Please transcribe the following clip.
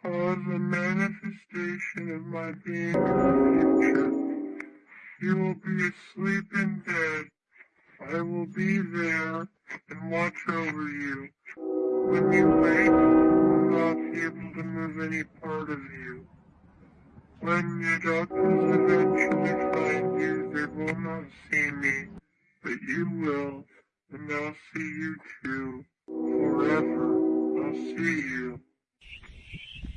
cause a manifestation of my being in the future. You will be asleep in bed. I will be there and watch over you. When you wake, I will not be able to move any part of you. When your doctors eventually find you, they will not see me, but you will, and I'll see you too. Forever, I'll see you.